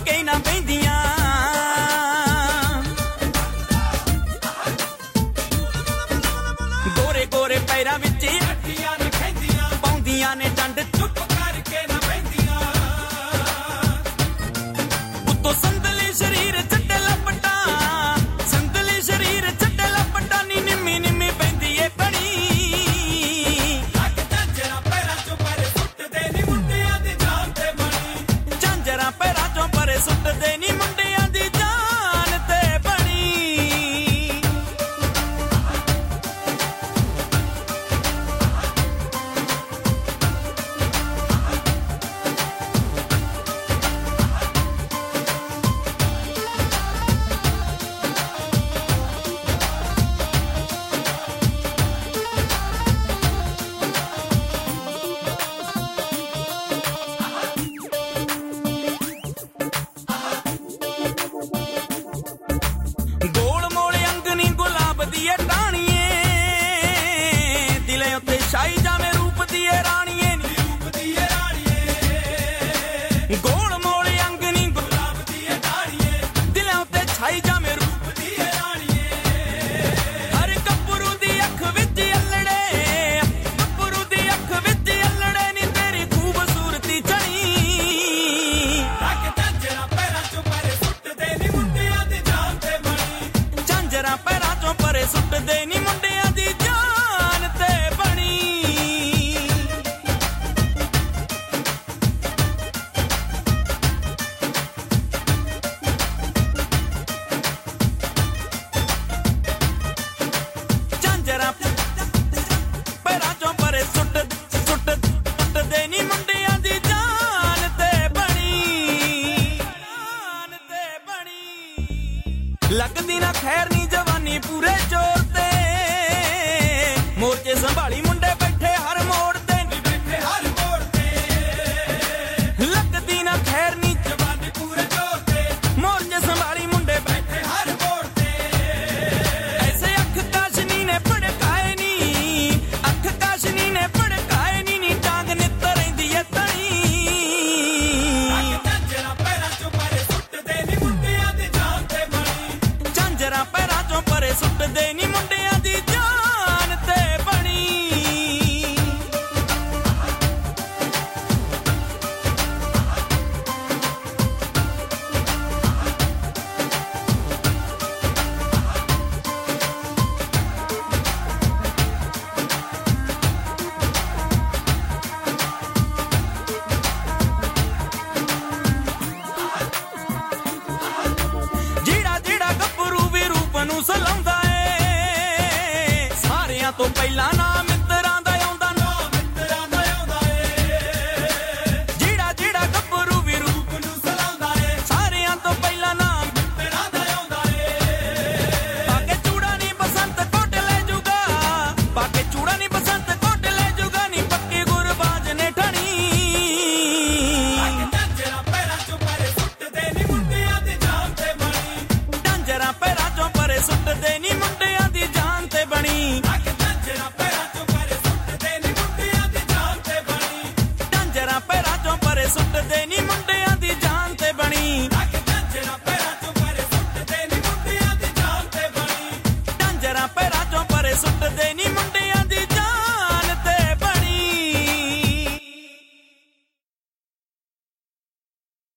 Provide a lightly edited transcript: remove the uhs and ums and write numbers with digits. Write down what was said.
ਕੇ ਨਾ ਬਹਿੰਦੀਆਂ ਗੋਰੇ ਗੋਰੇ ਪੈਰਾਂ ਵਿੱਚ ਅੱਡੀਆਂ ਨੇ ਖੈਂਦੀਆਂ ਪਾਉਂਦੀਆਂ ਨੇ ਡੰਡ ਚੁੱਪ ਕਰਕੇ ਨਾ ਬਹਿੰਦੀਆਂ ਉੱਤੋਂ ਸੰਦਲੀ ਸਰੀਰ ਚੱਟੇ ਲਪਟਾ ਸੰਦਲੀ ਸਰੀਰ ਚੱਟੇ ਲਪਟਾ ਨੀ ਨਿੰਮੀ ਨਿੰਮੀ ਪੈਂਦੀ ਏ ਬਣੀ ਲੱਗ ਝਾਂਜਰਾਂ ਪੈਰਾਂ ਚੋਂ ਪਰੇ ਸੁੱਟਦੇ ਨੀ ਮੁੰਡਿਆਂ ਦੀ ਜਾਨ ਤੇ ਬਣੀ ਝਾਂਜਰਾਂ ਪੈਰਾਂ ਚੋਂ ਪਰੇ ਸੁੱਟਦੇ ਨੀ ਮੁੰਡਿਆਂ ਦੀ ਜਾਨ ਤੇ ਬਣੀ ਗੋਲ ਮੋਲ ਅੰਗ ਨੀ ਗੁਲਾਬ ਦੀ ਏ ਟਾਣੀਏ ਦਿਲੇ ਉੱਤੇ ਛਾਈ ਜਾਵੇਂ ਰੂਪ ਦੀ ਏ ਰਾਣੀਏ ਨੀ ਰੂਪ ਦੀ ਏ ਰਾਣੀਏ ਗੋਲ ਮੋਲ ਅੰਗ ਨੀ ਗੁਲਾਬ ਦੀ ਏ ਟਾਣੀਏ ਦਿਲੇ ਉੱਤੇ ਛਾਈ ਜਾਵੇਂ ਰੂਪ ਦੀ ਏ ਰਾਣੀਏ ਹਰ ਗੱਭਰੂ ਦੀ ਅੱਖ ਵਿੱਚ ਅਲੜੇ ਗੱਭਰੂ ਦੀ ਅੱਖ ਵਿੱਚ ਅਲੜੇ ਨੀ ਤੇਰੀ ਖੂਬਸੂਰਤੀ ਚੜੀ ਲੱਗ ਝਾਂਜਰਾਂ ਪੈਰਾਂ ਚੋਂ ਪਰੇ ਸੁੱਟਦੇ ਨੀ ਮੁੰਡਿਆਂ ਦੀ ਜਾਨ ਤੇ ਬਣੀ ਝਾਂਜਰਾਂ ਪੈਰਾਂ ਚੋਂ ਪਰੇ ਸੁੱਟਦੇ ਨੀ ਮੁੰਡਿਆਂ ਦੀ ਜਾਨ ਤੇ ਬਣੀ ਝਾਂਜਰਾਂ ਪੈਰਾਂ ਚੋਂ ਪਰੇ ਸੁੱਟਦੇ ਨੀ ਮੁੰਡਿਆਂ ਦੀ ਜਾਨ ਤੇ ਬਣੀ ਜਾਨ ਤੇ ਬਣੀ ਲੱਗਦੀ ਨਾ ਖੈਰ ਨੀ ਜਵਾਨੀ ਪੂਰੇ ਜੋਰ